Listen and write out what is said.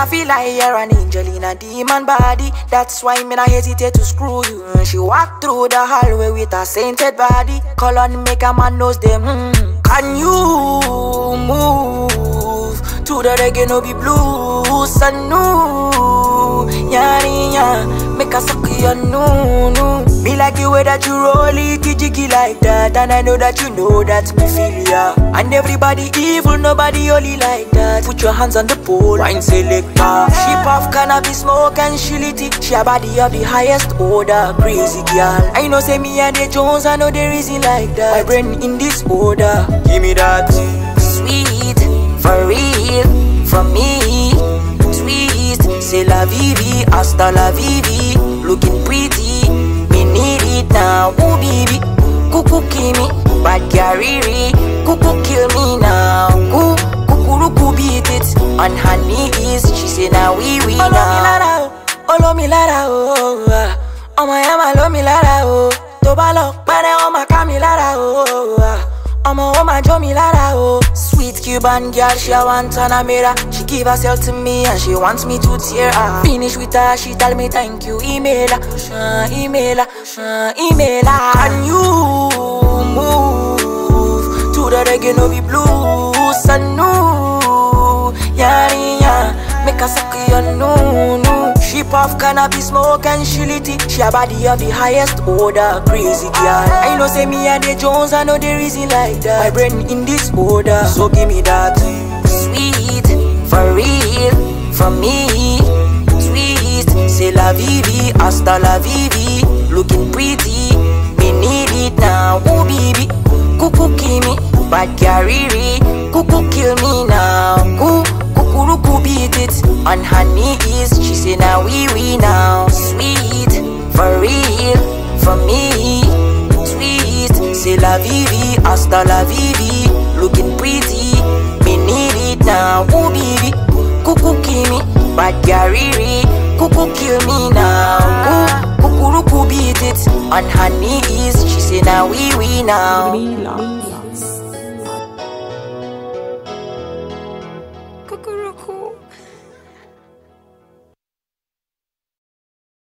I feel like you're an angel in a demon body. That's why me not hesitate to screw you. She walk through the hallway with a sainted body. Call on make a man knows them. Can you move to the reggae no be blues? And no, yeah, make a suck your no. Me like the way that you roll it, jiggy like that. And I know that you know that me feel ya. And everybody evil, nobody only like that. Put your hands on the pole, wine selector. She puff cannabis smoke and she lit it. She a body of the highest order, crazy girl. I know say me and the Jones, I know there is it like that. My brain in this order, give me that. Sweet, for real, from me. Sweet, c'est la vivi, hasta la vivi. Looking pretty, me need it now. Ooh baby, cuckoo kill me, bad carry, cuckoo kill me now. Cuckoo beat it on her knees. She say now we now. Olo mi lara oh, oh my ama lo mi lara oh. Tobalo, pare o ma kami lara oh. Oh my jo mi lara oh. Sweet Cuban girl, she a want an amira. She give herself to me and she wants me to tear her. Finish with her, she tell me thank you. Email her, email her. Can you move to the reggae no be blues? And no, yeah, make a suck your no. She puff cannabis smoke and she lit it. She a body of the highest order, crazy girl. I know say me and the Jones, I know there is it like that. My brain in this order, so give me that. Sweet, for real, from me. Sweet, c'est la vivi, hasta la vivi. Looking pretty, me need it now. Ooh baby, cuckoo kill me, bad carry, cuckoo kill me now. Cuckoo beat it on her knees. She say now we now. Sweet, for real, from me. Sweet, c'est la vivi, hasta la vivi. Looking pretty, me need it now. Ooh baby, cuckoo kill me, bad carry, cuckoo kill me now. Cuckoo beat it on her knees. She say now we now.